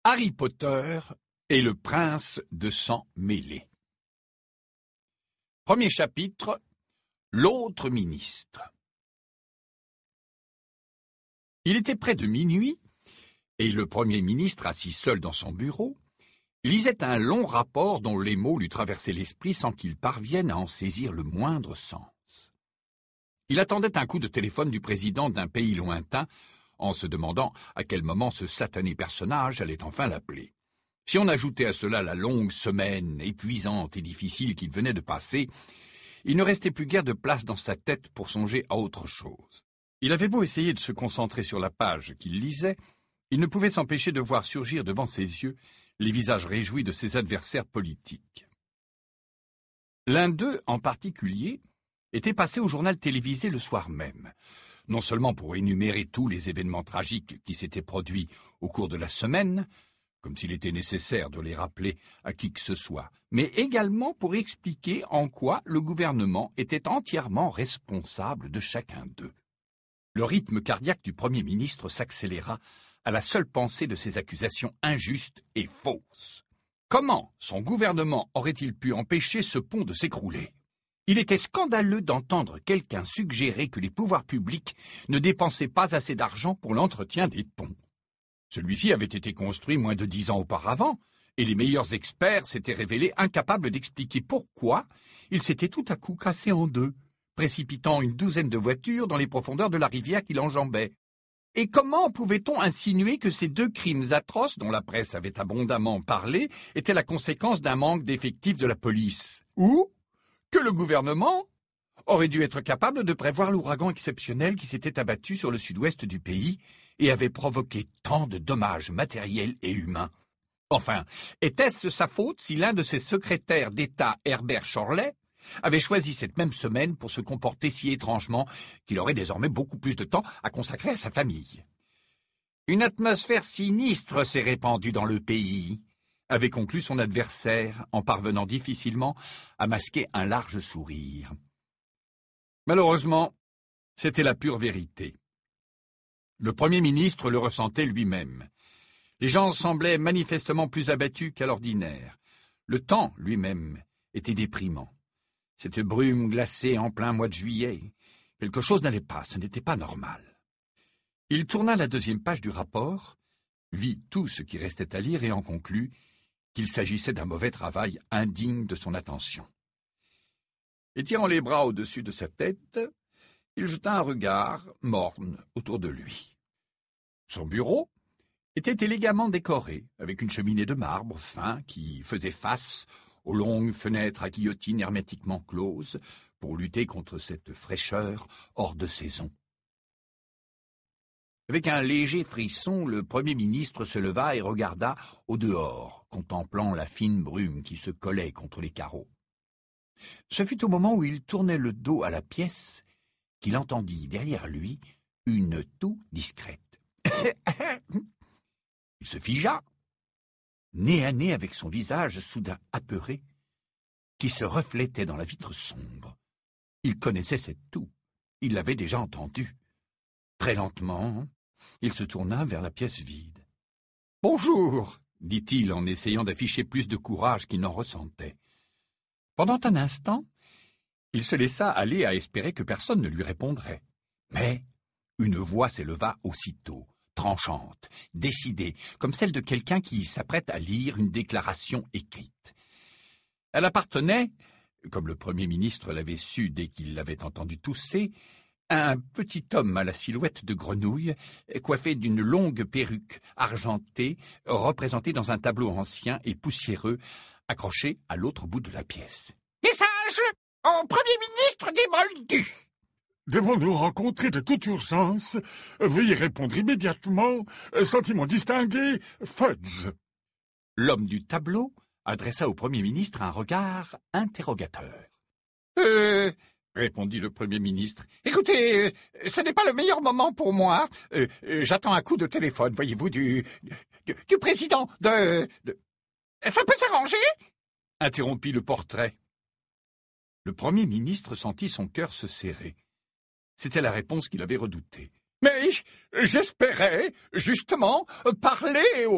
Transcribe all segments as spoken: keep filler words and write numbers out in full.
Harry Potter et le prince de sang mêlé. Premier chapitre, l'autre ministre. Il était près de minuit, et le premier ministre, assis seul dans son bureau, lisait un long rapport dont les mots lui traversaient l'esprit sans qu'il parvienne à en saisir le moindre sens. Il attendait un coup de téléphone du président d'un pays lointain, en se demandant à quel moment ce satané personnage allait enfin l'appeler. Si on ajoutait à cela la longue semaine épuisante et difficile qu'il venait de passer, il ne restait plus guère de place dans sa tête pour songer à autre chose. Il avait beau essayer de se concentrer sur la page qu'il lisait, il ne pouvait s'empêcher de voir surgir devant ses yeux les visages réjouis de ses adversaires politiques. L'un d'eux, en particulier, était passé au journal télévisé le soir même, non seulement pour énumérer tous les événements tragiques qui s'étaient produits au cours de la semaine, comme s'il était nécessaire de les rappeler à qui que ce soit, mais également pour expliquer en quoi le gouvernement était entièrement responsable de chacun d'eux. Le rythme cardiaque du Premier ministre s'accéléra à la seule pensée de ces accusations injustes et fausses. Comment son gouvernement aurait-il pu empêcher ce pont de s'écrouler ? Il était scandaleux d'entendre quelqu'un suggérer que les pouvoirs publics ne dépensaient pas assez d'argent pour l'entretien des ponts. Celui-ci avait été construit moins de dix ans auparavant, et les meilleurs experts s'étaient révélés incapables d'expliquer pourquoi il s'était tout à coup cassé en deux, précipitant une douzaine de voitures dans les profondeurs de la rivière qui l'enjambait. Et comment pouvait-on insinuer que ces deux crimes atroces, dont la presse avait abondamment parlé, étaient la conséquence d'un manque d'effectifs de la police ? Ou que le gouvernement aurait dû être capable de prévoir l'ouragan exceptionnel qui s'était abattu sur le sud-ouest du pays et avait provoqué tant de dommages matériels et humains. Enfin, était-ce sa faute si l'un de ses secrétaires d'État, Herbert Chorley, avait choisi cette même semaine pour se comporter si étrangement qu'il aurait désormais beaucoup plus de temps à consacrer à sa famille? Une atmosphère sinistre s'est répandue dans le pays, avait conclu son adversaire, en parvenant difficilement à masquer un large sourire. Malheureusement, c'était la pure vérité. Le Premier ministre le ressentait lui-même. Les gens semblaient manifestement plus abattus qu'à l'ordinaire. Le temps, lui-même, était déprimant. Cette brume glacée en plein mois de juillet, quelque chose n'allait pas, ce n'était pas normal. Il tourna la deuxième page du rapport, vit tout ce qui restait à lire et en conclut qu'il s'agissait d'un mauvais travail indigne de son attention. Étirant les bras au-dessus de sa tête, il jeta un regard morne autour de lui. Son bureau était élégamment décoré, avec une cheminée de marbre fin qui faisait face aux longues fenêtres à guillotine hermétiquement closes pour lutter contre cette fraîcheur hors de saison. Avec un léger frisson, le Premier ministre se leva et regarda au dehors, contemplant la fine brume qui se collait contre les carreaux. Ce fut au moment où il tournait le dos à la pièce qu'il entendit derrière lui une toux discrète. Il se figea, nez à nez avec son visage soudain apeuré, qui se reflétait dans la vitre sombre. Il connaissait cette toux, il l'avait déjà entendue. Très lentement, il se tourna vers la pièce vide. « Bonjour !» dit-il en essayant d'afficher plus de courage qu'il n'en ressentait. Pendant un instant, il se laissa aller à espérer que personne ne lui répondrait. Mais une voix s'éleva aussitôt, tranchante, décidée, comme celle de quelqu'un qui s'apprête à lire une déclaration écrite. Elle appartenait, comme le Premier ministre l'avait su dès qu'il l'avait entendu tousser, à un petit homme à la silhouette de grenouille, coiffé d'une longue perruque argentée, représentée dans un tableau ancien et poussiéreux, accroché à l'autre bout de la pièce. « Message au Premier ministre des Moldus !»« Devons-nous rencontrer de toute urgence? Veuillez répondre immédiatement. Sentiment distingué, Fudge. » L'homme du tableau adressa au Premier ministre un regard interrogateur. « Euh... » répondit le Premier ministre. « Écoutez, euh, ce n'est pas le meilleur moment pour moi. Euh, euh, J'attends un coup de téléphone, voyez-vous, du, du, du président de, de... Ça peut s'arranger ?» interrompit le portrait. Le Premier ministre sentit son cœur se serrer. C'était la réponse qu'il avait redoutée. « Mais j'espérais, justement, parler au...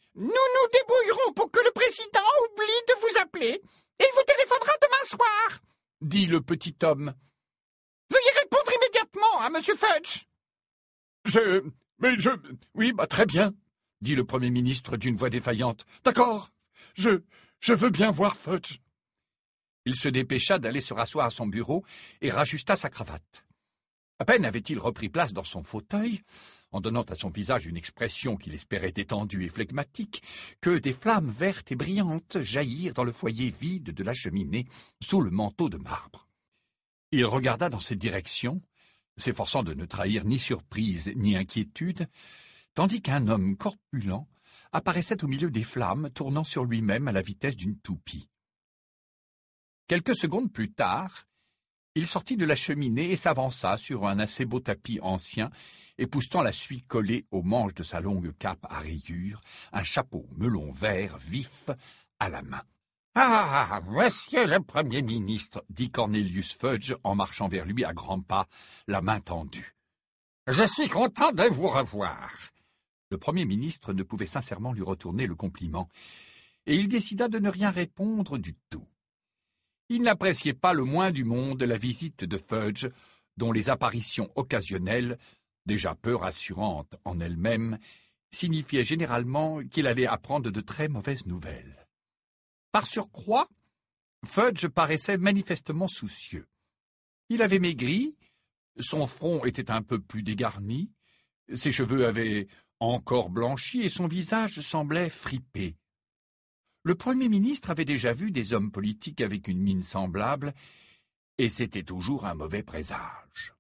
Nous nous débrouillerons pour que le président oublie de vous appeler. Et il vous téléphonera demain soir, dit le petit homme. Veuillez répondre immédiatement à Monsieur Fudge. Je... mais je... oui, bah très bien, dit le Premier ministre d'une voix défaillante. D'accord, je... je veux bien voir Fudge. Il se dépêcha d'aller se rasseoir à son bureau et rajusta sa cravate. À peine avait-il repris place dans son fauteuil, en donnant à son visage une expression qu'il espérait détendue et flegmatique, que des flammes vertes et brillantes jaillirent dans le foyer vide de la cheminée sous le manteau de marbre. Il regarda dans cette direction, s'efforçant de ne trahir ni surprise ni inquiétude, tandis qu'un homme corpulent apparaissait au milieu des flammes, tournant sur lui-même à la vitesse d'une toupie. Quelques secondes plus tard, il sortit de la cheminée et s'avança sur un assez beau tapis ancien, époussetant la suie collée aux manches de sa longue cape à rayures, un chapeau melon vert vif à la main. « Ah, monsieur le Premier ministre, dit Cornelius Fudge en marchant vers lui à grands pas, la main tendue. Je suis content de vous revoir. » Le Premier ministre ne pouvait sincèrement lui retourner le compliment, et il décida de ne rien répondre du tout. Il n'appréciait pas le moins du monde la visite de Fudge, dont les apparitions occasionnelles, déjà peu rassurantes en elles-mêmes, signifiaient généralement qu'il allait apprendre de très mauvaises nouvelles. Par surcroît, Fudge paraissait manifestement soucieux. Il avait maigri, son front était un peu plus dégarni, ses cheveux avaient encore blanchi et son visage semblait fripé. Le Premier ministre avait déjà vu des hommes politiques avec une mine semblable, et c'était toujours un mauvais présage.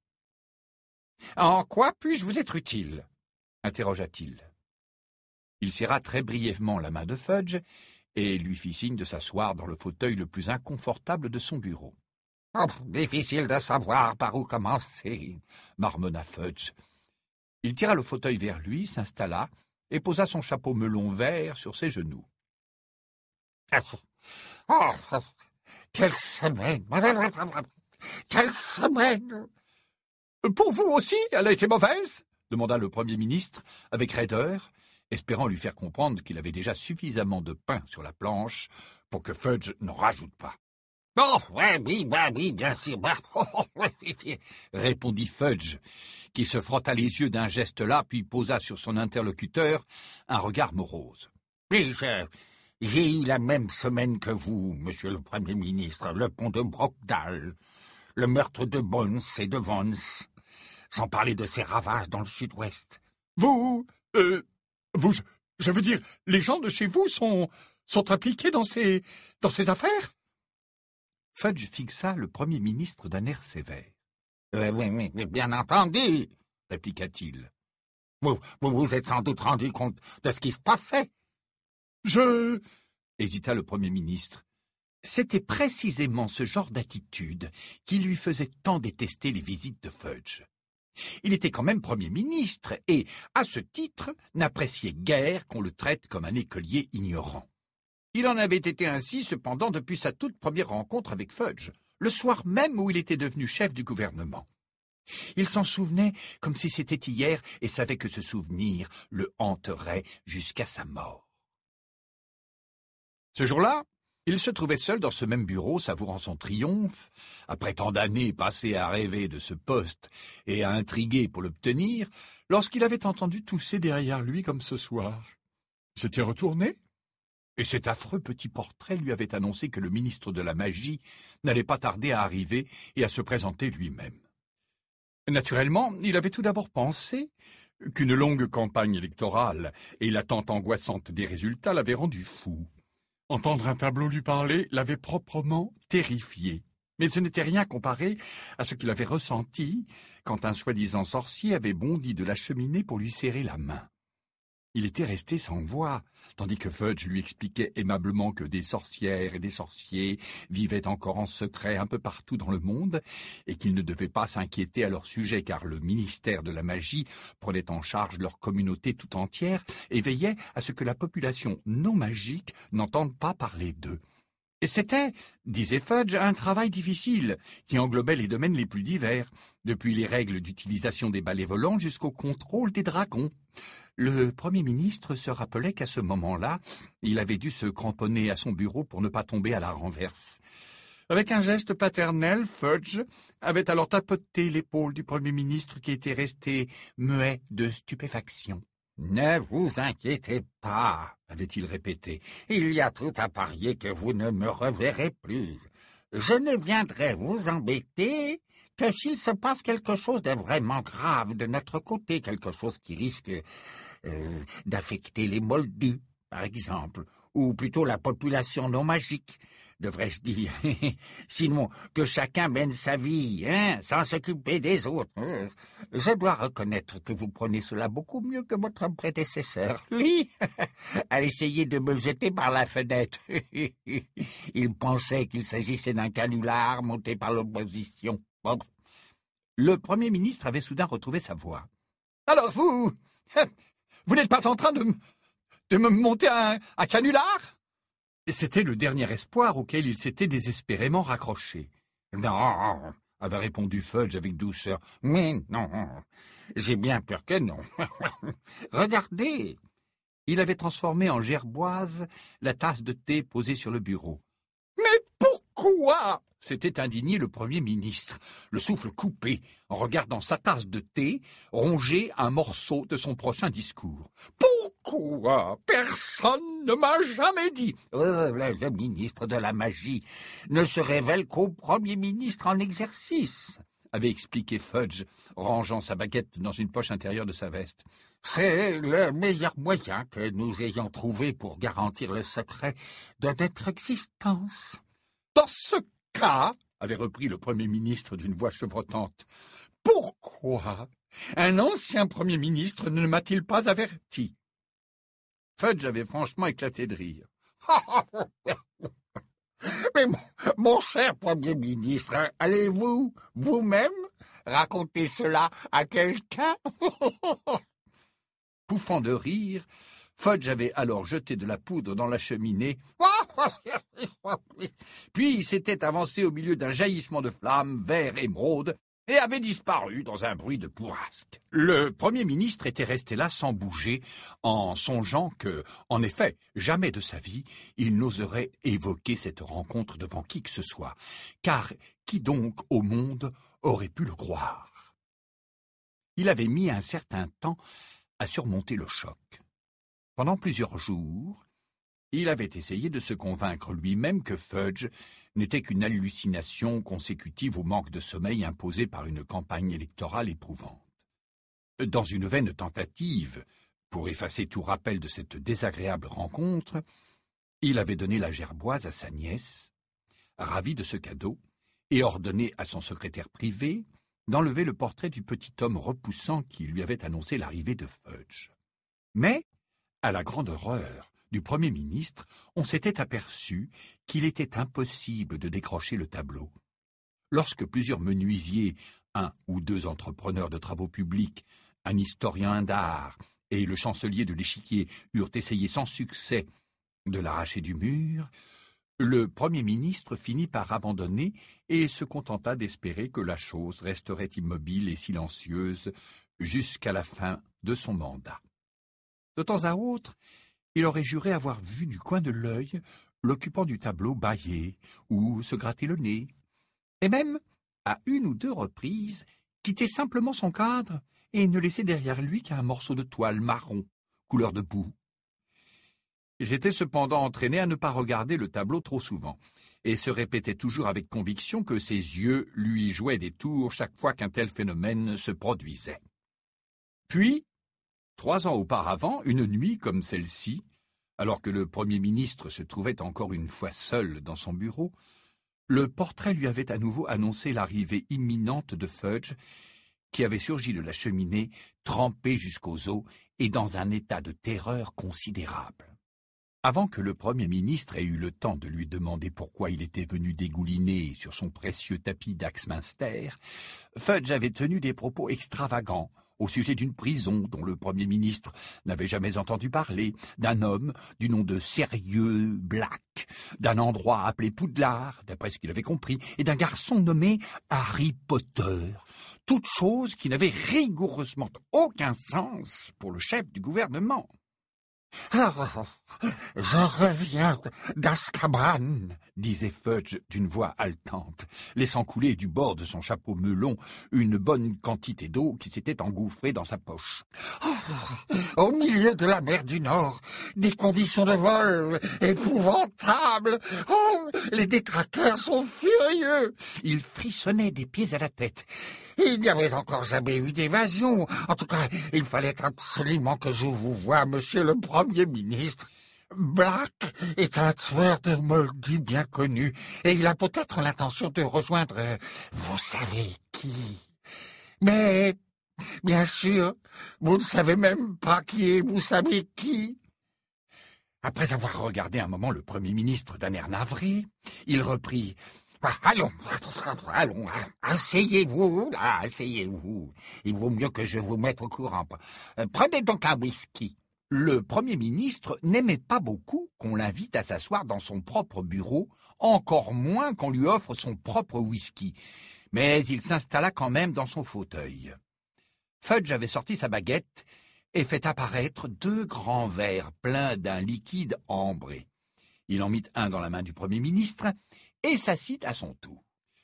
« En quoi puis-je vous être utile ?» interrogea-t-il. Il serra très brièvement la main de Fudge et lui fit signe de s'asseoir dans le fauteuil le plus inconfortable de son bureau. « Oh, difficile de savoir par où commencer, » marmonna Fudge. Il tira le fauteuil vers lui, s'installa et posa son chapeau melon vert sur ses genoux. « Oh, quelle semaine! Quelle semaine! »« Pour vous aussi, elle a été mauvaise ?» demanda le Premier ministre avec raideur, espérant lui faire comprendre qu'il avait déjà suffisamment de pain sur la planche pour que Fudge n'en rajoute pas. « Oh, ouais, oui, bah, oui, bien sûr, bah, oh, oh, oui, répondit Fudge, qui se frotta les yeux d'un geste là, puis posa sur son interlocuteur un regard morose. « Oui, je... J'ai eu la même semaine que vous, monsieur le Premier ministre, le pont de Brockdale, le meurtre de Bones et de Vance, sans parler de ces ravages dans le sud-ouest. »« Vous, euh, vous, je, je veux dire, les gens de chez vous sont, sont impliqués dans ces, dans ces affaires ?» Fudge fixa le Premier ministre d'un air sévère. Euh, « Oui, oui, oui, bien entendu, » répliqua-t-il. Vous, vous vous êtes sans doute rendu compte de ce qui se passait. »« Je... » hésita le Premier ministre. C'était précisément ce genre d'attitude qui lui faisait tant détester les visites de Fudge. Il était quand même Premier ministre et, à ce titre, n'appréciait guère qu'on le traite comme un écolier ignorant. Il en avait été ainsi, cependant, depuis sa toute première rencontre avec Fudge, le soir même où il était devenu chef du gouvernement. Il s'en souvenait comme si c'était hier et savait que ce souvenir le hanterait jusqu'à sa mort. Ce jour-là, il se trouvait seul dans ce même bureau, savourant son triomphe, après tant d'années passées à rêver de ce poste et à intriguer pour l'obtenir, lorsqu'il avait entendu tousser derrière lui comme ce soir. Il s'était retourné, et cet affreux petit portrait lui avait annoncé que le ministre de la Magie n'allait pas tarder à arriver et à se présenter lui-même. Naturellement, il avait tout d'abord pensé qu'une longue campagne électorale et l'attente angoissante des résultats l'avaient rendu fou. Entendre un tableau lui parler l'avait proprement terrifié. Mais ce n'était rien comparé à ce qu'il avait ressenti quand un soi-disant sorcier avait bondi de la cheminée pour lui serrer la main. Il était resté sans voix, tandis que Fudge lui expliquait aimablement que des sorcières et des sorciers vivaient encore en secret un peu partout dans le monde et qu'ils ne devaient pas s'inquiéter à leur sujet car le ministère de la Magie prenait en charge leur communauté tout entière et veillait à ce que la population non magique n'entende pas parler d'eux. Et c'était, disait Fudge, un travail difficile, qui englobait les domaines les plus divers, depuis les règles d'utilisation des balais volants jusqu'au contrôle des dragons. Le Premier ministre se rappelait qu'à ce moment-là, il avait dû se cramponner à son bureau pour ne pas tomber à la renverse. Avec un geste paternel, Fudge avait alors tapoté l'épaule du Premier ministre qui était resté muet de stupéfaction. « Ne vous inquiétez pas, avait-il répété. Il y a tout à parier que vous ne me reverrez plus. Je ne viendrai vous embêter que s'il se passe quelque chose de vraiment grave de notre côté, quelque chose qui risque euh, d'affecter les Moldus, par exemple, ou plutôt la population non magique, devrais-je dire. Sinon, que chacun mène sa vie, hein, sans s'occuper des autres. Je dois reconnaître que vous prenez cela beaucoup mieux que votre prédécesseur, lui, à essayer de me jeter par la fenêtre. Il pensait qu'il s'agissait d'un canular monté par l'opposition. Bon. Le Premier ministre avait soudain retrouvé sa voix. « Alors vous, vous n'êtes pas en train de, de me monter un, un canular ?» C'était le dernier espoir auquel il s'était désespérément raccroché. « Non !» avait répondu Fudge avec douceur. « Mais non, j'ai bien peur que non. Regardez !» Il avait transformé en gerboise la tasse de thé posée sur le bureau. « Mais pourquoi ?» s'était indigné le Premier ministre, le souffle coupé, en regardant sa tasse de thé ronger un morceau de son prochain discours. « Pourquoi ? Personne ne m'a jamais dit. Euh, le, le ministre de la magie ne se révèle qu'au Premier ministre en exercice, » avait expliqué Fudge, rangeant sa baguette dans une poche intérieure de sa veste. « C'est le meilleur moyen que nous ayons trouvé pour garantir le secret de notre existence. » Dans ce cas, avait repris le Premier ministre d'une voix chevrotante, pourquoi un ancien Premier ministre ne m'a-t-il pas averti? Fudge avait franchement éclaté de rire. « Mais mon, mon cher Premier ministre, allez-vous, vous-même, raconter cela à quelqu'un ?» Pouffant de rire, Fudge avait alors jeté de la poudre dans la cheminée, puis il s'était avancé au milieu d'un jaillissement de flammes vert émeraude et avait disparu dans un bruit de bourrasque. Le Premier ministre était resté là sans bouger, en songeant que, en effet, jamais de sa vie, il n'oserait évoquer cette rencontre devant qui que ce soit, car qui donc au monde aurait pu le croire? Il avait mis un certain temps à surmonter le choc. Pendant plusieurs jours, il avait essayé de se convaincre lui-même que Fudge n'était qu'une hallucination consécutive au manque de sommeil imposé par une campagne électorale éprouvante. Dans une vaine tentative, pour effacer tout rappel de cette désagréable rencontre, il avait donné la gerboise à sa nièce, ravi de ce cadeau, et ordonné à son secrétaire privé d'enlever le portrait du petit homme repoussant qui lui avait annoncé l'arrivée de Fudge. Mais, à la grande horreur du Premier ministre, on s'était aperçu qu'il était impossible de décrocher le tableau. Lorsque plusieurs menuisiers, un ou deux entrepreneurs de travaux publics, un historien d'art et le chancelier de l'échiquier eurent essayé sans succès de l'arracher du mur, le Premier ministre finit par abandonner et se contenta d'espérer que la chose resterait immobile et silencieuse jusqu'à la fin de son mandat. De temps à autre, il aurait juré avoir vu du coin de l'œil l'occupant du tableau bâiller ou se gratter le nez, et même, à une ou deux reprises, quitter simplement son cadre et ne laisser derrière lui qu'un morceau de toile marron, couleur de boue. J'étais cependant entraîné à ne pas regarder le tableau trop souvent, et se répétait toujours avec conviction que ses yeux lui jouaient des tours chaque fois qu'un tel phénomène se produisait. Puis, trois ans auparavant, une nuit comme celle-ci, alors que le Premier ministre se trouvait encore une fois seul dans son bureau, le portrait lui avait à nouveau annoncé l'arrivée imminente de Fudge, qui avait surgi de la cheminée, trempé jusqu'aux os et dans un état de terreur considérable. Avant que le Premier ministre ait eu le temps de lui demander pourquoi il était venu dégouliner sur son précieux tapis d'Axminster, Fudge avait tenu des propos extravagants, au sujet d'une prison dont le Premier ministre n'avait jamais entendu parler, d'un homme du nom de Sérieux Black, d'un endroit appelé Poudlard, d'après ce qu'il avait compris, et d'un garçon nommé Harry Potter. Toutes choses qui n'avaient rigoureusement aucun sens pour le chef du gouvernement. « Ah, je reviens d'Azkaban », disait Fudge d'une voix haletante, laissant couler du bord de son chapeau melon une bonne quantité d'eau qui s'était engouffrée dans sa poche. Oh, « Au milieu de la mer du Nord, des conditions de vol épouvantables. Oh, les détraqueurs sont furieux. » Il frissonnait des pieds à la tête. Il n'y avait encore jamais eu d'évasion. En tout cas, il fallait absolument que je vous voie, monsieur le Premier ministre. Black est un tueur de moldus bien connu, et il a peut-être l'intention de rejoindre euh, vous savez qui. Mais, bien sûr, vous ne savez même pas qui est vous savez qui. Après avoir regardé un moment le Premier ministre d'un air navré, il reprit... Ah, allons, allons, allons, asseyez-vous, là, asseyez-vous. Il vaut mieux que je vous mette au courant. Prenez donc un whisky. Le Premier ministre n'aimait pas beaucoup qu'on l'invite à s'asseoir dans son propre bureau, encore moins qu'on lui offre son propre whisky. Mais il s'installa quand même dans son fauteuil. Fudge avait sorti sa baguette et fait apparaître deux grands verres pleins d'un liquide ambré. Il en mit un dans la main du Premier ministre et s'assit à son tour.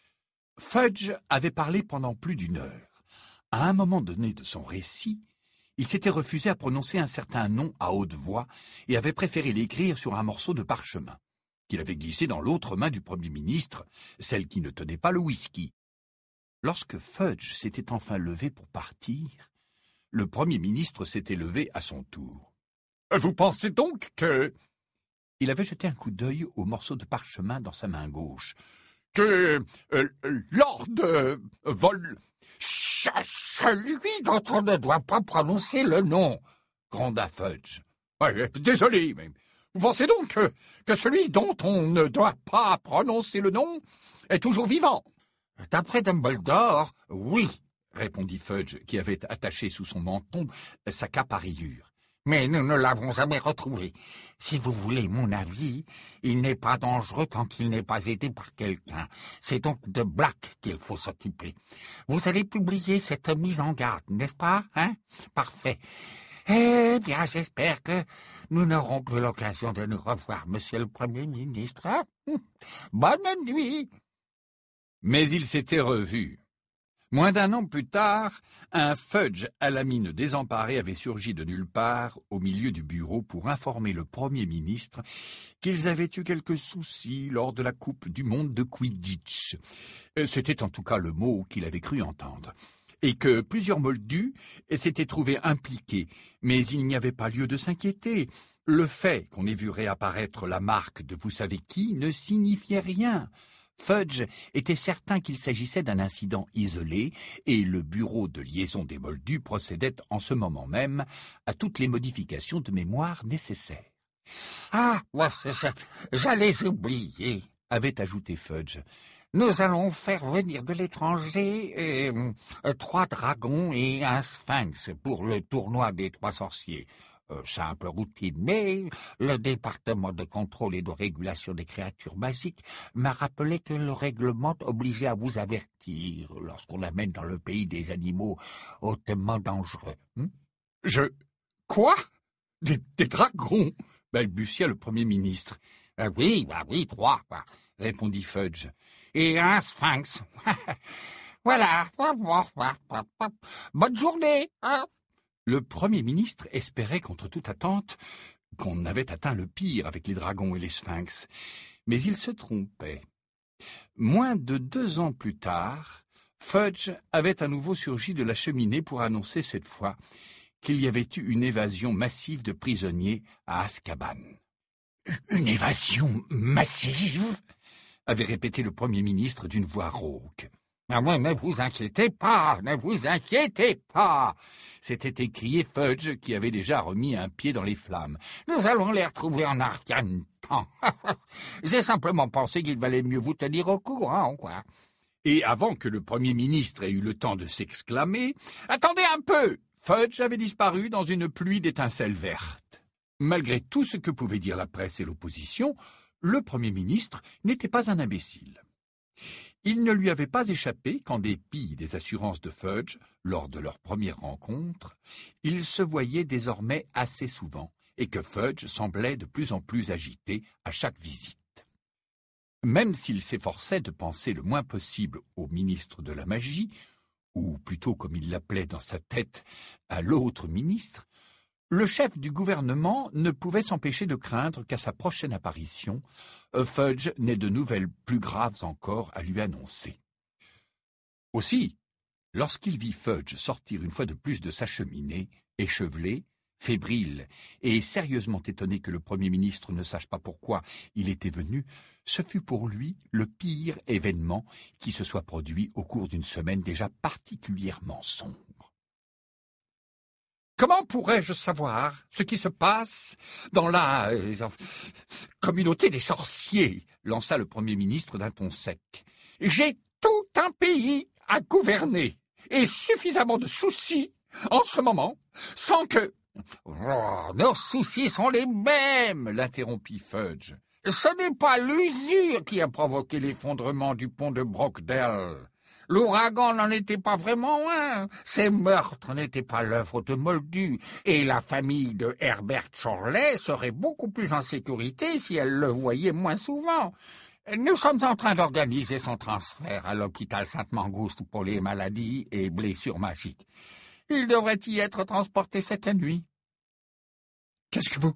Fudge avait parlé pendant plus d'une heure. À un moment donné de son récit, il s'était refusé à prononcer un certain nom à haute voix et avait préféré l'écrire sur un morceau de parchemin, qu'il avait glissé dans l'autre main du Premier ministre, celle qui ne tenait pas le whisky. Lorsque Fudge s'était enfin levé pour partir, le Premier ministre s'était levé à son tour. « Vous pensez donc que... » Il avait jeté un coup d'œil au morceau de parchemin dans sa main gauche. « Que euh, Lord euh, Vol... celui dont on ne doit pas prononcer le nom !» gronda Fudge. Ouais, « Désolé, mais vous pensez donc que, que celui dont on ne doit pas prononcer le nom est toujours vivant ?»« D'après Dumbledore, oui, » répondit Fudge, qui avait attaché sous son menton sa cape à rayures. Mais nous ne l'avons jamais retrouvé. Si vous voulez mon avis, il n'est pas dangereux tant qu'il n'est pas aidé par quelqu'un. C'est donc de Black qu'il faut s'occuper. Vous allez publier cette mise en garde, n'est-ce pas, hein? Parfait. Eh bien, j'espère que nous n'aurons plus l'occasion de nous revoir, monsieur le Premier ministre. Bonne nuit. Mais ils s'étaient revus. Moins d'un an plus tard, un Fudge à la mine désemparée avait surgi de nulle part au milieu du bureau pour informer le Premier ministre qu'ils avaient eu quelques soucis lors de la Coupe du monde de Quidditch. C'était en tout cas le mot qu'il avait cru entendre. Et que plusieurs moldus s'étaient trouvés impliqués, mais il n'y avait pas lieu de s'inquiéter. Le fait qu'on ait vu réapparaître la marque de vous savez qui ne signifiait rien. Fudge était certain qu'il s'agissait d'un incident isolé et le bureau de liaison des moldus procédait en ce moment même à toutes les modifications de mémoire nécessaires. « Ah, j'allais oublier, » avait ajouté Fudge. « Nous allons faire venir de l'étranger euh, trois dragons et un sphinx pour le tournoi des trois sorciers. » Euh, simple routine, mais le département de contrôle et de régulation des créatures magiques m'a rappelé que le règlement obligeait à vous avertir lorsqu'on amène dans le pays des animaux hautement dangereux. Hm? Je... Quoi? Des, des dragons? Balbutia le Premier ministre. Euh, oui, bah oui, trois, bah, répondit Fudge. Et un sphinx. Voilà. Bonne journée, hein? Le Premier ministre espérait contre toute attente qu'on avait atteint le pire avec les dragons et les sphinx, mais il se trompait. Moins de deux ans plus tard, Fudge avait à nouveau surgi de la cheminée pour annoncer cette fois qu'il y avait eu une évasion massive de prisonniers à Azkaban. « Une évasion massive ?» avait répété le Premier ministre d'une voix rauque. Ah ouais, ne vous inquiétez pas, ne vous inquiétez pas, s'était écrié Fudge, qui avait déjà remis un pied dans les flammes. Nous allons les retrouver en un rien de temps. J'ai simplement pensé qu'il valait mieux vous tenir au courant, quoi. Et avant que le Premier ministre ait eu le temps de s'exclamer, « Attendez un peu !» Fudge avait disparu dans une pluie d'étincelles vertes. Malgré tout ce que pouvaient dire la presse et l'opposition, le Premier ministre n'était pas un imbécile. Il ne lui avait pas échappé qu'en dépit des assurances de Fudge, lors de leur première rencontre, ils se voyaient désormais assez souvent et que Fudge semblait de plus en plus agité à chaque visite. Même s'il s'efforçait de penser le moins possible au ministre de la Magie, ou plutôt comme il l'appelait dans sa tête, à l'autre ministre, le chef du gouvernement ne pouvait s'empêcher de craindre qu'à sa prochaine apparition, Fudge n'ait de nouvelles plus graves encore à lui annoncer. Aussi, lorsqu'il vit Fudge sortir une fois de plus de sa cheminée, échevelé, fébrile et sérieusement étonné que le Premier ministre ne sache pas pourquoi il était venu, ce fut pour lui le pire événement qui se soit produit au cours d'une semaine déjà particulièrement sombre. Comment pourrais-je savoir ce qui se passe dans la euh, communauté des sorciers, lança le Premier ministre d'un ton sec. J'ai tout un pays à gouverner et suffisamment de soucis en ce moment sans que... Oh, nos soucis sont les mêmes, l'interrompit Fudge. Ce n'est pas l'usure qui a provoqué l'effondrement du pont de Brockdale. L'ouragan n'en était pas vraiment un. Ces meurtres n'étaient pas l'œuvre de Moldu, et la famille de Herbert Chorley serait beaucoup plus en sécurité si elle le voyait moins souvent. Nous sommes en train d'organiser son transfert à l'hôpital Sainte-Mangouste pour les maladies et blessures magiques. Il devrait y être transporté cette nuit. Qu'est-ce que vous...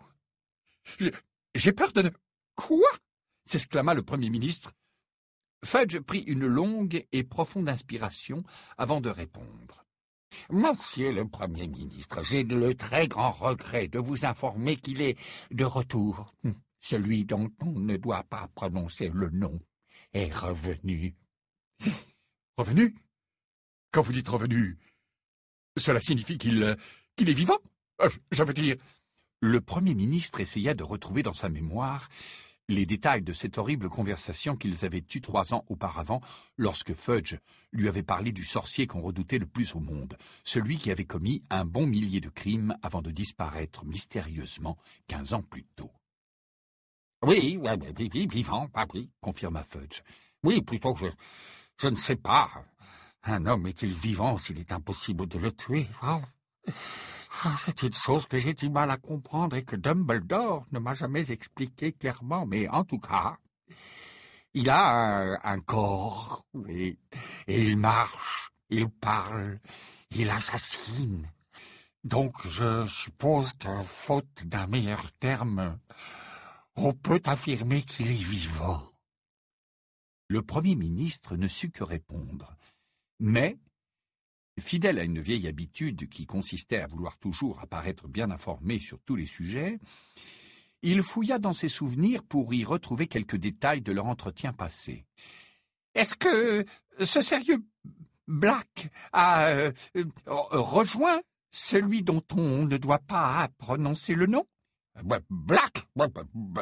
J'ai peur de... Quoi? S'exclama le Premier ministre. Fudge prit une longue et profonde inspiration avant de répondre. Monsieur le Premier ministre, j'ai le très grand regret de vous informer qu'il est de retour. Celui dont on ne doit pas prononcer le nom est revenu. Revenu? Quand vous dites revenu, cela signifie qu'il qu'il est vivant? euh, Je veux dire... Le Premier ministre essaya de retrouver dans sa mémoire les détails de cette horrible conversation qu'ils avaient eue trois ans auparavant, lorsque Fudge lui avait parlé du sorcier qu'on redoutait le plus au monde, celui qui avait commis un bon millier de crimes avant de disparaître mystérieusement quinze ans plus tôt. « Oui, oui, oui, oui, vivant, ah oui, confirma Fudge. « Oui, plutôt que je, je ne sais pas. Un homme est-il vivant s'il est impossible de le tuer? Oh. C'est une chose que j'ai du mal à comprendre et que Dumbledore ne m'a jamais expliqué clairement, mais en tout cas, il a un, un corps, oui, et il marche, il parle, il assassine. Donc je suppose que, faute d'un meilleur terme, on peut affirmer qu'il est vivant. » Le Premier ministre ne sut que répondre, mais... Fidèle à une vieille habitude qui consistait à vouloir toujours apparaître bien informé sur tous les sujets, il fouilla dans ses souvenirs pour y retrouver quelques détails de leur entretien passé. « Est-ce que ce sérieux Black a euh, euh, rejoint celui dont on ne doit pas prononcer le nom? »« Black? Black ?»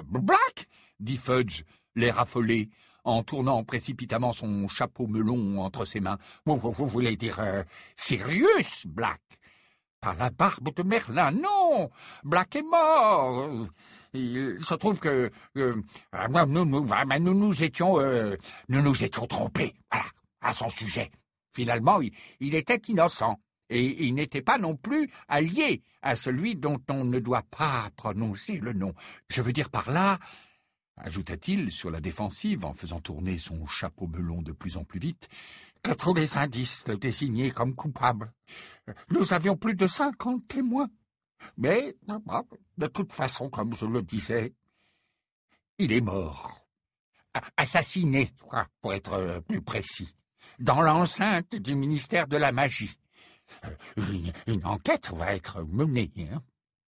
dit Fudge, l'air affolé, en tournant précipitamment son chapeau melon entre ses mains. Vous, vous, vous voulez dire euh, Sirius Black? Par la barbe de Merlin, non. Black est mort. Il se trouve que euh, nous, nous, nous nous étions euh, nous nous étions trompés, voilà, à son sujet. Finalement, il, il était innocent, et il n'était pas non plus allié à celui dont on ne doit pas prononcer le nom. Je veux dire par là, ajouta-t-il sur la défensive en faisant tourner son chapeau melon de plus en plus vite, que tous les indices le désignaient comme coupable. Nous avions plus de cinquante témoins. Mais, de toute façon, comme je le disais, il est mort. Assassiné, pour être plus précis, dans l'enceinte du ministère de la Magie. Une, une enquête va être menée. Hein.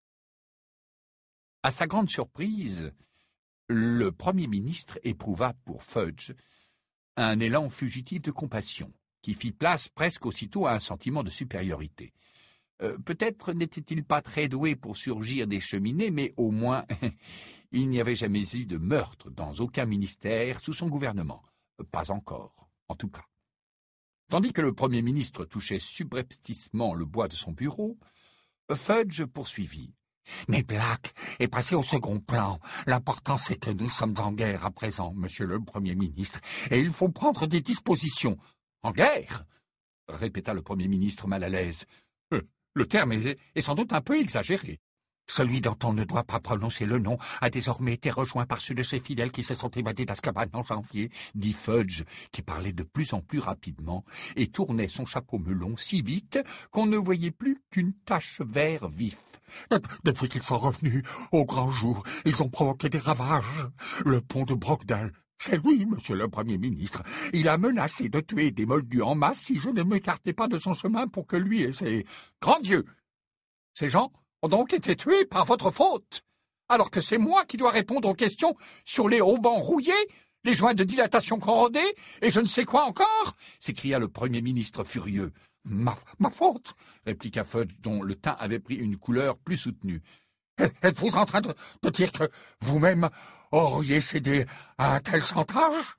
À sa grande surprise, le Premier ministre éprouva pour Fudge un élan fugitif de compassion, qui fit place presque aussitôt à un sentiment de supériorité. Euh, peut-être n'était-il pas très doué pour surgir des cheminées, mais au moins il n'y avait jamais eu de meurtre dans aucun ministère sous son gouvernement. Pas encore, en tout cas. Tandis que le Premier ministre touchait subrepticement le bois de son bureau, Fudge poursuivit. « Mais Black est passé au second plan. L'important, c'est que nous sommes en guerre à présent, monsieur le Premier ministre, et il faut prendre des dispositions. »« En guerre ?» répéta le Premier ministre mal à l'aise. Euh, « Le terme est, est sans doute un peu exagéré. » Celui dont on ne doit pas prononcer le nom a désormais été rejoint par ceux de ses fidèles qui se sont évadés d'Azkaban en janvier, dit Fudge, qui parlait de plus en plus rapidement et tournait son chapeau melon si vite qu'on ne voyait plus qu'une tache vert vif. Depuis qu'ils sont revenus, au grand jour, ils ont provoqué des ravages. Le pont de Brogdal, c'est lui, monsieur le Premier ministre. Il a menacé de tuer des moldus en masse si je ne m'écartais pas de son chemin pour que lui et ses... Grand Dieu! Ces gens ont donc été tués par votre faute, alors que c'est moi qui dois répondre aux questions sur les haubans rouillés, les joints de dilatation corrodés, et je ne sais quoi encore, s'écria le Premier ministre furieux. Ma, ma faute, répliqua Fudge, dont le teint avait pris une couleur plus soutenue. Êtes-vous en train de, de dire que vous-même auriez cédé à un tel chantage?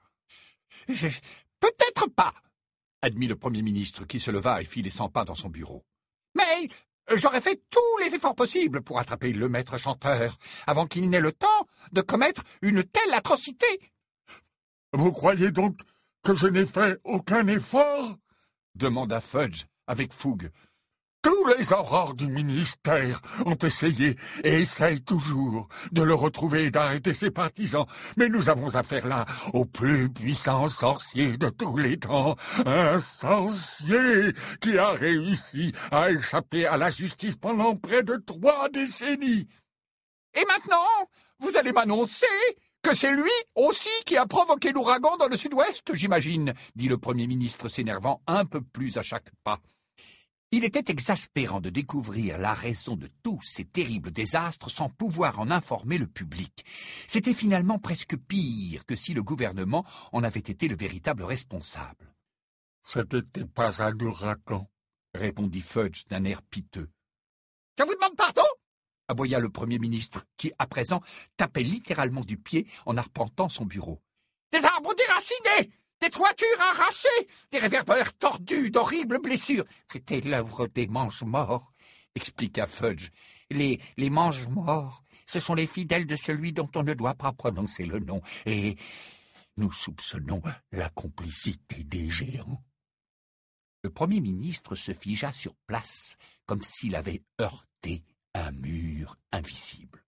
Peut-être pas, admit le Premier ministre, qui se leva et fit les cent pas dans son bureau. Mais j'aurais fait tous les efforts possibles pour attraper le maître chanteur, avant qu'il n'ait le temps de commettre une telle atrocité. Vous croyez donc que je n'ai fait aucun effort? Demanda Fudge avec fougue. Tous les aurores du ministère ont essayé et essayent toujours de le retrouver et d'arrêter ses partisans. Mais nous avons affaire là au plus puissant sorcier de tous les temps. Un sorcier qui a réussi à échapper à la justice pendant près de trois décennies. Et maintenant, vous allez m'annoncer que c'est lui aussi qui a provoqué l'ouragan dans le sud-ouest, j'imagine, dit le Premier ministre, s'énervant un peu plus à chaque pas. Il était exaspérant de découvrir la raison de tous ces terribles désastres sans pouvoir en informer le public. C'était finalement presque pire que si le gouvernement en avait été le véritable responsable. « Ce n'était pas un ouragan, » répondit Fudge d'un air piteux. « Je vous demande pardon ?» aboya le Premier ministre, qui, à présent, tapait littéralement du pied en arpentant son bureau. « Des arbres déracinés, des toitures arrachées, des réverbères tordus, d'horribles blessures. » C'était l'œuvre des mange-morts, expliqua Fudge. Les, les mange-morts, ce sont les fidèles de celui dont on ne doit pas prononcer le nom, et nous soupçonnons la complicité des géants. Le Premier ministre se figea sur place, comme s'il avait heurté un mur invisible.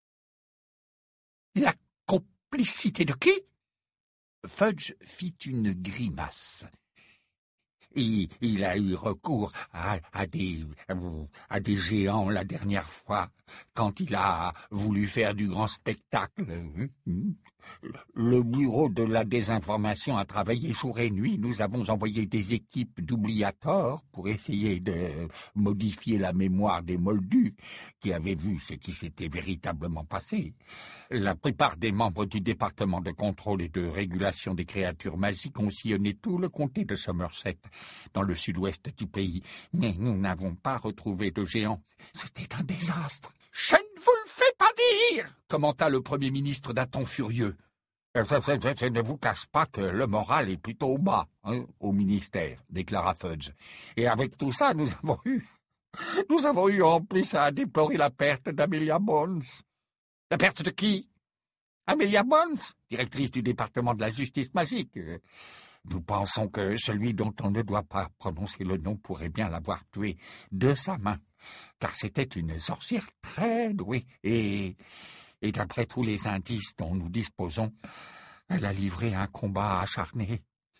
« La complicité de qui ?» Fudge fit une grimace. Il, il a eu recours à, à, des, à des géants la dernière fois, quand il a voulu faire du grand spectacle. Le bureau de la désinformation a travaillé jour et nuit. Nous avons envoyé des équipes d'oubliateurs pour essayer de modifier la mémoire des moldus qui avaient vu ce qui s'était véritablement passé. La plupart des membres du département de contrôle et de régulation des créatures magiques ont sillonné tout le comté de Somerset, dans le sud-ouest du pays, mais nous n'avons pas retrouvé de géants. C'était un désastre. « Je ne vous le fais pas dire !» commenta le Premier ministre d'un ton furieux. Je, je, je, je ne vous cache pas que le moral est plutôt bas, hein, au ministère, déclara Fudge. Et avec tout ça, nous avons eu... Nous avons eu en plus à déplorer la perte d'Amelia Bones. La perte de qui? Amelia Bones, directrice du département de la justice magique. Nous pensons que celui dont on ne doit pas prononcer le nom pourrait bien l'avoir tué de sa main, car c'était une sorcière très douée, et, et d'après tous les indices dont nous disposons, elle a livré un combat acharné.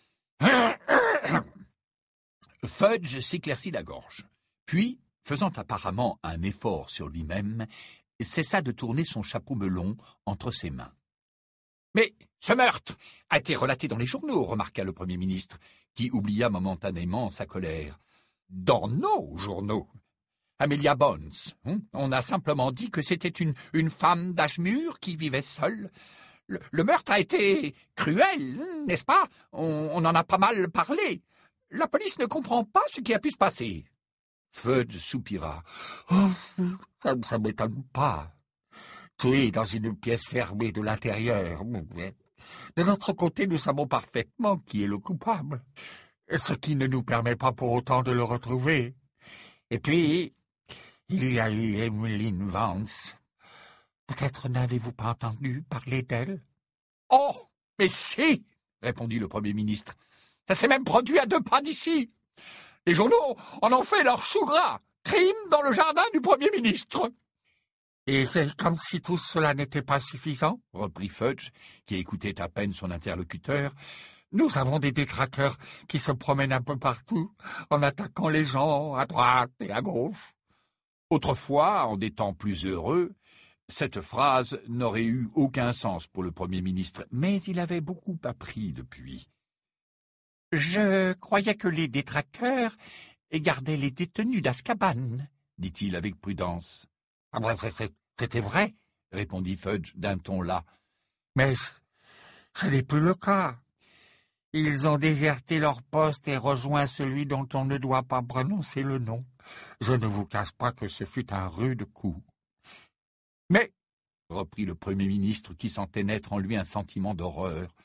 Fudge s'éclaircit la gorge, puis, faisant apparemment un effort sur lui-même, cessa de tourner son chapeau melon entre ses mains. « Mais ce meurtre a été relaté dans les journaux, remarqua le Premier ministre, qui oublia momentanément sa colère. « Dans nos journaux. Amelia Bones, hein, on a simplement dit que c'était une, une femme d'âge mûr qui vivait seule. Le, le meurtre a été cruel, n'est-ce pas? on, on en a pas mal parlé. La police ne comprend pas ce qui a pu se passer. » Fudge soupira. Oh, « Ça ne m'étonne pas. Tué dans une pièce fermée de l'intérieur. De notre côté, nous savons parfaitement qui est le coupable. ce qui ne nous permet pas pour autant de le retrouver. Et puis, il y a eu Emmeline Vance. Peut-être n'avez-vous pas entendu parler d'elle? Oh, mais si, répondit le Premier ministre. Ça s'est même produit à deux pas d'ici. Les journaux en ont fait leur chou gras. Crime dans le jardin du Premier ministre. Et comme si tout cela n'était pas suffisant, reprit Fudge, qui écoutait à peine son interlocuteur, nous avons des détraqueurs qui se promènent un peu partout, en attaquant les gens à droite et à gauche. Autrefois, en des temps plus heureux, cette phrase n'aurait eu aucun sens pour le Premier ministre, mais il avait beaucoup appris depuis. « Je croyais que les détraqueurs gardaient les détenus d'Azkaban, » dit-il avec prudence. Ah ben, c'était vrai, répondit Fudge d'un ton las. Mais ce n'est plus le cas. Ils ont déserté leur poste et rejoint celui dont on ne doit pas prononcer le nom. Je ne vous cache pas que ce fut un rude coup. Mais, reprit le Premier ministre qui sentait naître en lui un sentiment d'horreur,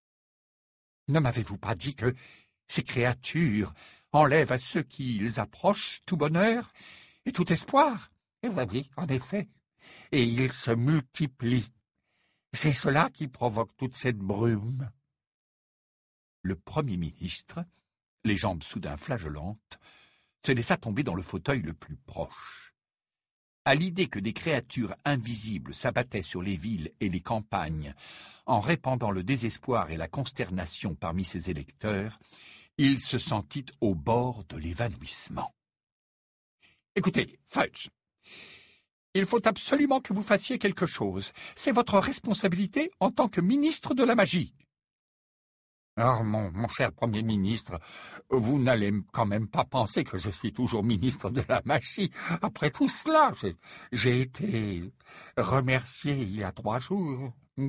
ne m'avez-vous pas dit que ces créatures enlèvent à ceux qui ils approchent tout bonheur et tout espoir? Eh oui, en effet, et ils se multiplient. C'est cela qui provoque toute cette brume. Le Premier ministre, les jambes soudain flageolantes, se laissa tomber dans le fauteuil le plus proche. À l'idée que des créatures invisibles s'abattaient sur les villes et les campagnes, en répandant le désespoir et la consternation parmi ses électeurs, il se sentit au bord de l'évanouissement. « Écoutez, Fudge, il faut absolument que vous fassiez quelque chose. C'est votre responsabilité en tant que ministre de la magie. » Alors, mon, mon cher Premier ministre, vous n'allez quand même pas penser que je suis toujours ministre de la magie. Après tout cela, j'ai été remercié il y a trois jours.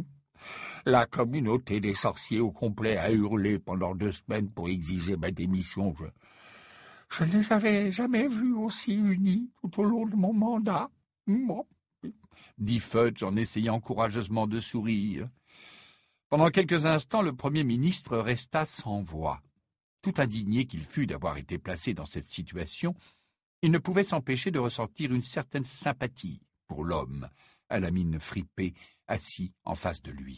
La communauté des sorciers au complet a hurlé pendant deux semaines pour exiger ma démission. Je, je ne les avais jamais vus aussi unis tout au long de mon mandat. Bon, dit Fudge en essayant courageusement de sourire. Pendant quelques instants, le Premier ministre resta sans voix. Tout indigné qu'il fût d'avoir été placé dans cette situation, il ne pouvait s'empêcher de ressentir une certaine sympathie pour l'homme, à la mine fripée, assis en face de lui.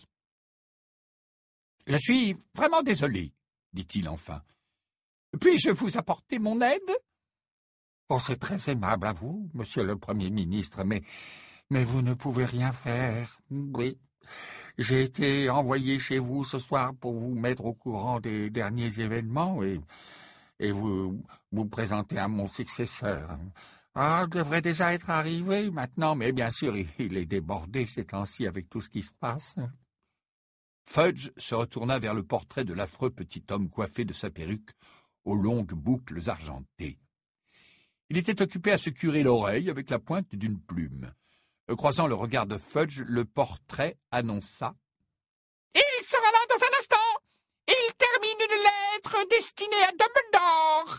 « Je suis vraiment désolé, » dit-il enfin. « Puis-je vous apporter mon aide ?»« Oh, c'est très aimable à vous, monsieur le Premier ministre, mais, mais vous ne pouvez rien faire. Oui. J'ai été envoyé chez vous ce soir pour vous mettre au courant des derniers événements et, et vous, vous présenter à mon successeur. Ah, il devrait déjà être arrivé maintenant, mais bien sûr, il est débordé ces temps-ci avec tout ce qui se passe. » Fudge se retourna vers le portrait de l'affreux petit homme coiffé de sa perruque aux longues boucles argentées. Il était occupé à se curer l'oreille avec la pointe d'une plume. Croisant le regard de Fudge, le portrait annonça « Il sera là dans un instant. Il termine une lettre destinée à Dumbledore. »«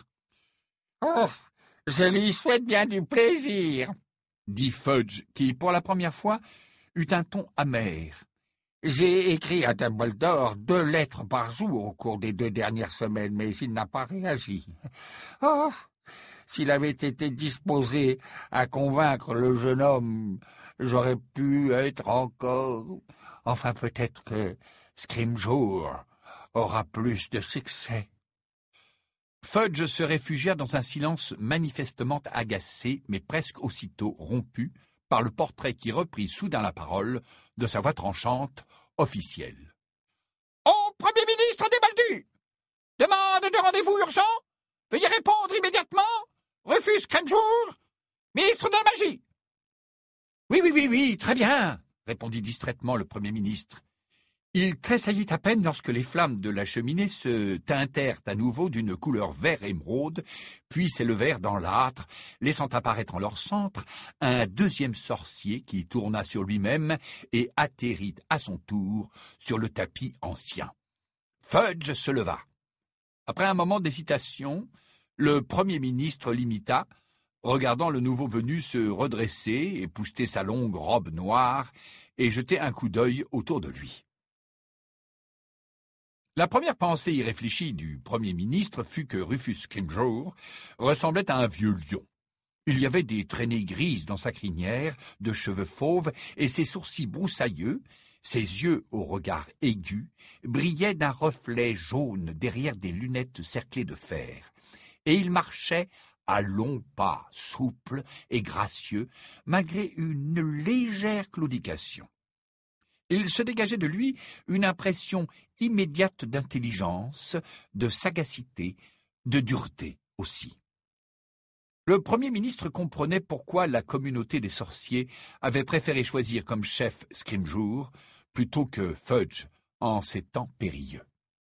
Oh, je lui souhaite bien du plaisir, » dit Fudge, qui, pour la première fois, eut un ton amer. « J'ai écrit à Dumbledore deux lettres par jour au cours des deux dernières semaines, mais il n'a pas réagi. Oh, s'il avait été disposé à convaincre le jeune homme, j'aurais pu être encore... Enfin, peut-être que Scrimgeour aura plus de succès. » Fudge se réfugia dans un silence manifestement agacé, mais presque aussitôt rompu, par le portrait qui reprit soudain la parole, de sa voix tranchante, officielle. « Au Premier ministre des Baldus! Demande de rendez-vous urgent! Veuillez répondre immédiatement! Refuse Scrimgeour! Ministre de la magie! » « Oui, oui, oui, oui, très bien, » répondit distraitement le Premier ministre. Il tressaillit à peine lorsque les flammes de la cheminée se teintèrent à nouveau d'une couleur vert émeraude, puis s'élevèrent dans l'âtre, laissant apparaître en leur centre un deuxième sorcier qui tourna sur lui-même et atterrit à son tour sur le tapis ancien. Fudge se leva. Après un moment d'hésitation, le Premier ministre l'imita, regardant le nouveau venu se redresser, épousseter sa longue robe noire et jeter un coup d'œil autour de lui. La première pensée irréfléchie du Premier ministre fut que Rufus Scrimgeour ressemblait à un vieux lion. Il y avait des traînées grises dans sa crinière, de cheveux fauves, et ses sourcils broussailleux, ses yeux au regard aigu, brillaient d'un reflet jaune derrière des lunettes cerclées de fer. Et il marchait à longs pas, souple et gracieux, malgré une légère claudication. Il se dégageait de lui une impression immédiate d'intelligence, de sagacité, de dureté aussi. Le Premier ministre comprenait pourquoi la communauté des sorciers avait préféré choisir comme chef Scrimgeour plutôt que Fudge en ces temps périlleux.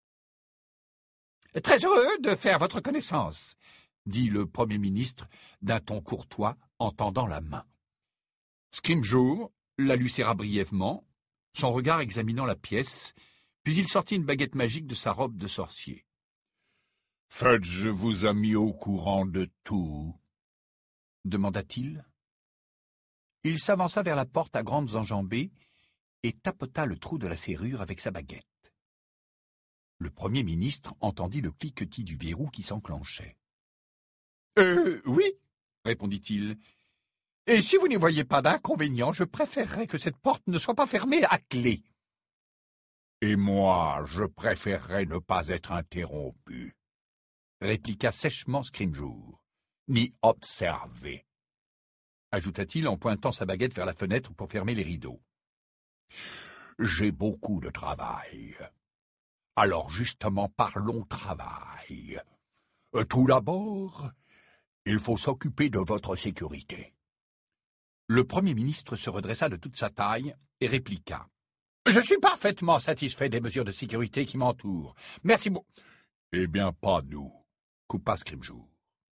« Très heureux de faire votre connaissance », dit le Premier ministre d'un ton courtois en tendant la main. Scrimgeour la lui serra brièvement, son regard examinant la pièce, puis il sortit une baguette magique de sa robe de sorcier. « Fudge vous a mis au courant de tout ?» demanda-t-il. Il s'avança vers la porte à grandes enjambées et tapota le trou de la serrure avec sa baguette. Le Premier ministre entendit le cliquetis du verrou qui s'enclenchait. « Euh, oui, » répondit-il. « Et si vous n'y voyez pas d'inconvénient, je préférerais que cette porte ne soit pas fermée à clé. »« Et moi, je préférerais ne pas être interrompu, » répliqua sèchement Scrimgeour. « Ni observé, » ajouta-t-il en pointant sa baguette vers la fenêtre pour fermer les rideaux. « J'ai beaucoup de travail. Alors justement, parlons travail. Tout d'abord, il faut s'occuper de votre sécurité. » Le Premier ministre se redressa de toute sa taille et répliqua. « Je suis parfaitement satisfait des mesures de sécurité qui m'entourent. Merci beaucoup. »« Eh bien, pas nous, » coupa Scrimgeour.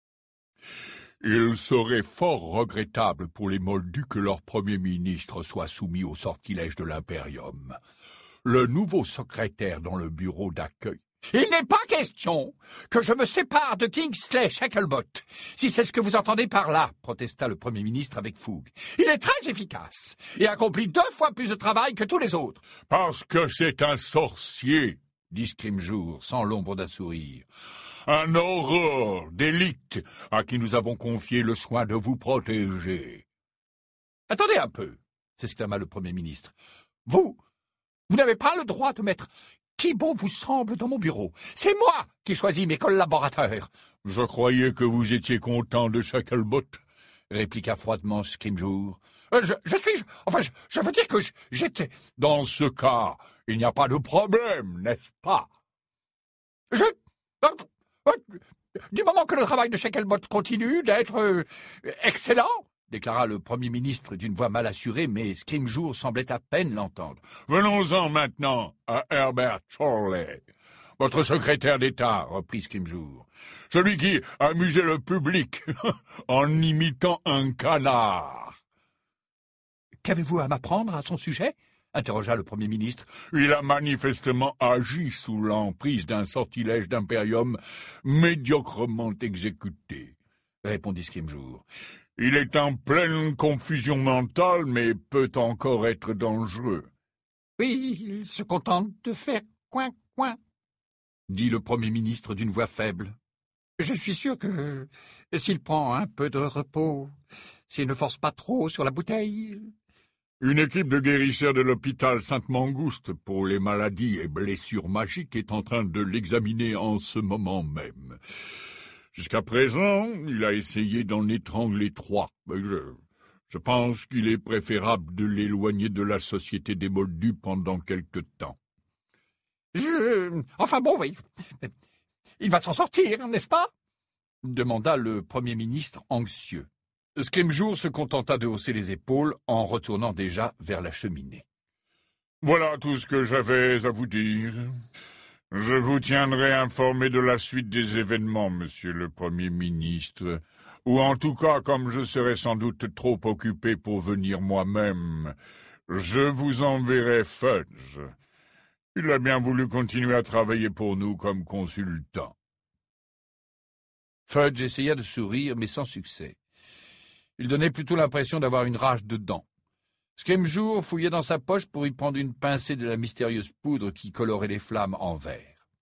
« Il serait fort regrettable pour les Moldus que leur Premier ministre soit soumis au sortilège de l'Imperium. Le nouveau secrétaire dans le bureau d'accueil... »« Il n'est pas question que je me sépare de Kingsley Shacklebot, si c'est ce que vous entendez par là, » protesta le Premier ministre avec fougue. « Il est très efficace et accomplit deux fois plus de travail que tous les autres. »« Parce que c'est un sorcier, » dit Scrimgeour, sans l'ombre d'un sourire. « Un horreur d'élite à qui nous avons confié le soin de vous protéger. »« Attendez un peu, » s'exclama le Premier ministre. « Vous, vous n'avez pas le droit de mettre qui bon vous semble dans mon bureau. C'est moi qui choisis mes collaborateurs. »« Je croyais que vous étiez content de Shacklebot, » répliqua froidement Scrimgeour. Euh, je, je suis... Enfin, je, je veux dire que j'étais... »« Dans ce cas, il n'y a pas de problème, n'est-ce pas? »« Je... Euh, euh, du moment que le travail de Shacklebot continue d'être euh, excellent, » déclara le Premier ministre d'une voix mal assurée, mais Scrimgeour semblait à peine l'entendre. « Venons-en maintenant à Herbert Chorley, votre secrétaire d'État, » reprit Scrimgeour. « Celui qui amusait le public en imitant un canard. »« Qu'avez-vous à m'apprendre à son sujet ?» interrogea le Premier ministre. « Il a manifestement agi sous l'emprise d'un sortilège d'Imperium médiocrement exécuté, » répondit Scrimgeour. « Il est en pleine confusion mentale, mais peut encore être dangereux. »« Oui, il se contente de faire coin-coin, » dit le Premier ministre d'une voix faible. « Je suis sûr que s'il prend un peu de repos, s'il ne force pas trop sur la bouteille... » Une équipe de guérisseurs de l'hôpital Sainte-Mangouste pour les maladies et blessures magiques est en train de l'examiner en ce moment même. Jusqu'à présent, il a essayé d'en étrangler trois. Je, je pense qu'il est préférable de l'éloigner de la société des Moldus pendant quelque temps. Je... Enfin bon, oui. Il va s'en sortir, n'est-ce pas? Demanda le Premier ministre anxieux. Scrimgeour se contenta de hausser les épaules en retournant déjà vers la cheminée. « Voilà tout ce que j'avais à vous dire. Je vous tiendrai informé de la suite des événements, monsieur le Premier ministre, ou en tout cas, comme je serai sans doute trop occupé pour venir moi-même, je vous enverrai Fudge. Il a bien voulu continuer à travailler pour nous comme consultant. » Fudge essaya de sourire, mais sans succès. Il donnait plutôt l'impression d'avoir une rage de dents. Scrimgeour fouillait dans sa poche pour y prendre une pincée de la mystérieuse poudre qui colorait les flammes en vert.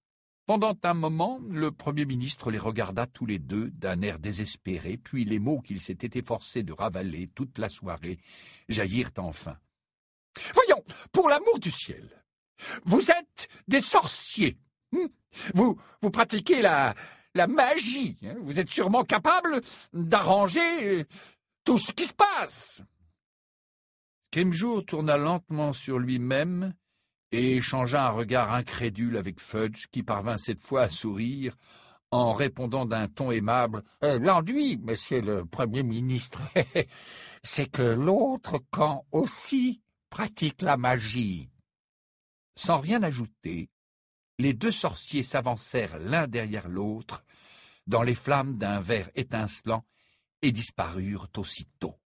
Pendant un moment, le Premier ministre les regarda tous les deux d'un air désespéré, puis les mots qu'il s'était efforcé de ravaler toute la soirée jaillirent enfin. « Voyons, pour l'amour du ciel, vous êtes des sorciers. Hein? Vous, vous pratiquez la, la magie. Hein? Vous êtes sûrement capable d'arranger tout ce qui se passe. » Scrimgeour tourna lentement sur lui-même et échangea un regard incrédule avec Fudge, qui parvint cette fois à sourire en répondant d'un ton aimable. Euh, « L'enduit, monsieur le Premier ministre, c'est que l'autre camp aussi pratique la magie. » Sans rien ajouter, les deux sorciers s'avancèrent l'un derrière l'autre dans les flammes d'un verre étincelant et disparurent aussitôt.